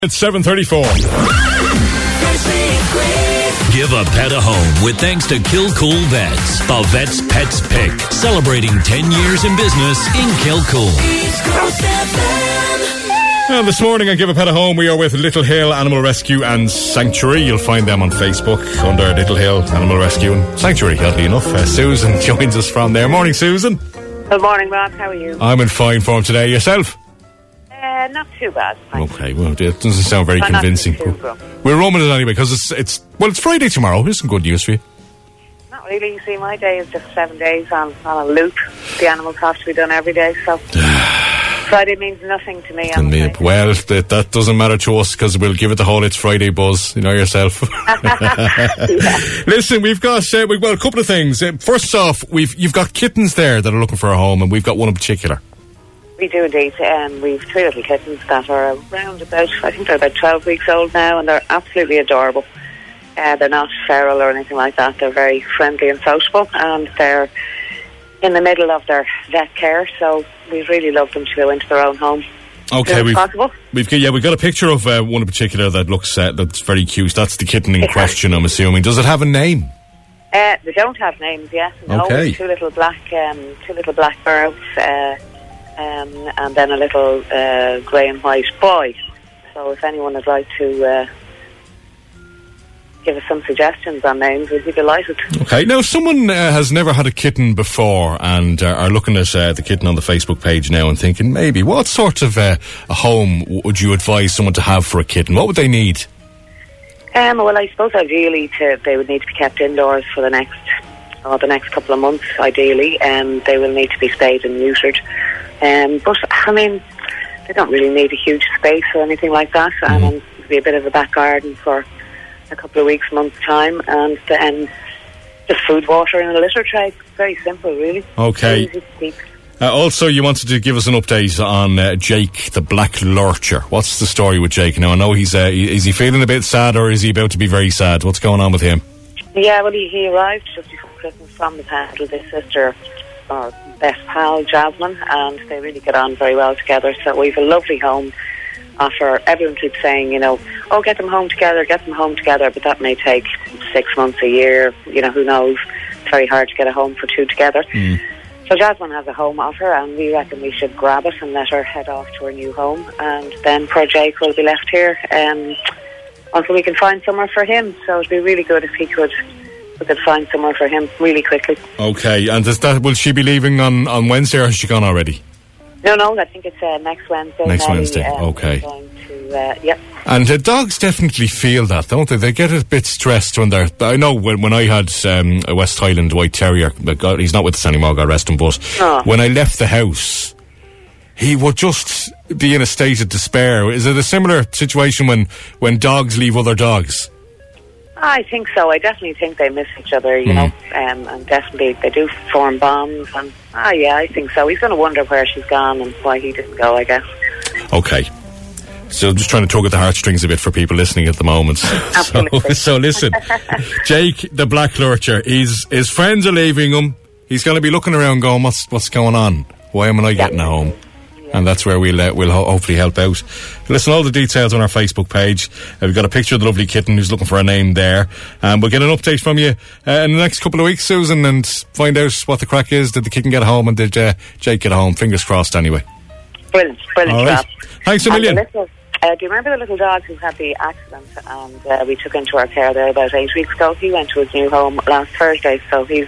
It's 7:34. Give a pet a home with thanks to Kilcool Vets. The Vets Pets Pick. Celebrating 10 years in business in Kilcool. This morning on Give a Pet a Home, we are with Little Hill Animal Rescue and Sanctuary. You'll find them on Facebook under Little Hill Animal Rescue and Sanctuary, oddly enough. Susan joins us from there. Morning, Susan. Good morning, Rob. How are you? I'm in fine form today. Yourself? Not too bad. Thanks. Okay, well, it doesn't sound very convincing. We're roaming it anyway because it's Friday tomorrow. Here's some good news for you. Not really. You see, my day is just 7 days on a loop. The animals have to be done every day, so Friday means nothing to me. Well, that doesn't matter to us because we'll give it the whole It's Friday buzz. You know yourself. Yeah. Listen, we've got a couple of things. First off, you've got kittens there that are looking for a home, and we've got one in particular. We do indeed. We've 3 little kittens that are around about 12 weeks old now, and they're absolutely adorable. They're not feral or anything like that. They're very friendly and sociable, and they're in the middle of their vet care, so we'd really love them to go into their own home. Okay, we've got a picture of one in particular that looks that's very cute. That's the kitten in question, I'm assuming. Does it have a name? They don't have names yet. No, okay. Two little black birds. And then a little grey and white boy. So if anyone would like to give us some suggestions on names, we'd be delighted. Okay, now someone has never had a kitten before and are looking at the kitten on the Facebook page now and thinking, maybe, what sort of a home would you advise someone to have for a kitten? What would they need? Well, I suppose ideally they would need to be kept indoors for the next couple of months, ideally, and they will need to be spayed and neutered. But, I mean, they don't really need a huge space or anything like that. And it'll be a bit of a back garden for a couple of weeks, months' time. And then just food, water and a litter tray. Very simple, really. Okay. Easy to keep. Also, you wanted to give us an update on Jake, the black lurcher. What's the story with Jake? Now, I know is he feeling a bit sad or is he about to be very sad? What's going on with him? Yeah, well, he arrived just before Christmas from the past with his sister, or best pal, Jasmine, and they really get on very well together. So we've a lovely home offer. Everyone keeps saying, get them home together, but that may take 6 months, a year, who knows. It's very hard to get a home for 2 together. So Jasmine has a home offer, and we reckon we should grab it and let her head off to her new home, and then poor Jake will be left here until we can find somewhere for him. So it'd be really good if we could find somewhere for him really quickly. Okay, and will she be leaving on Wednesday, or has she gone already? No, I think it's next Wednesday. Wednesday, okay. Going to, yep. And dogs definitely feel that, don't they? They get a bit stressed when they're... I know when I had a West Highland White Terrier, he's not with us anymore, God rest him, but when I left the house, he would just be in a state of despair. Is it a similar situation when dogs leave other dogs? I think so. I definitely think they miss each other, and definitely they do form bonds. And I think so. He's going to wonder where she's gone and why he didn't go, I guess. Okay. So I'm just trying to tug at the heartstrings a bit for people listening at the moment. Absolutely. So listen, Jake, the black lurcher, his friends are leaving him. He's going to be looking around going, what's going on? Why am I getting a home? And that's where we'll hopefully help out. Listen, all the details on our Facebook page. We've got a picture of the lovely kitten who's looking for a name there. We'll get an update from you in the next couple of weeks, Susan, and find out what the crack is. Did the kitten get a home, and did Jake get a home? Fingers crossed, anyway. Brilliant, all right. Thanks a million. Do you remember the little dog who had the accident and we took into our care there about 8 weeks ago? He went to his new home last Thursday, so he's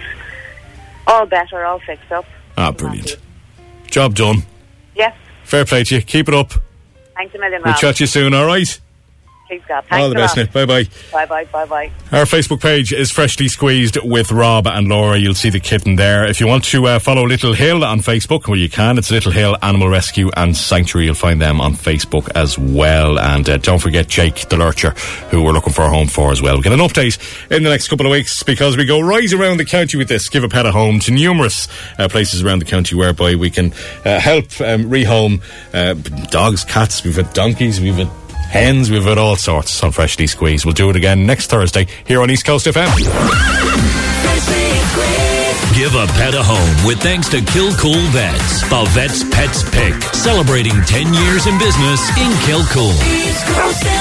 all better, all fixed up. Brilliant. Job done. Yes. Fair play to you. Keep it up. Thanks a million, Rob. We'll chat to you soon, all right? Please, God. Thanks all the best, Nick. Bye-bye. Bye-bye. Our Facebook page is Freshly Squeezed with Rob and Laura. You'll see the kitten there. If you want to follow Little Hill on Facebook, well, you can. It's Little Hill Animal Rescue and Sanctuary. You'll find them on Facebook as well. And don't forget Jake the Lurcher, who we're looking for a home for as well. We'll get an update in the next couple of weeks because we go right around the county with this. Give a pet a home to numerous places around the county whereby we can help rehome dogs, cats. We've had donkeys, we've had hens, we've had all sorts on Freshly Squeezed. We'll do it again next Thursday here on East Coast FM. Give a pet a home with thanks to Kilcool Vets. The Vets Pets Pick, celebrating 10 years in business in Kilcool.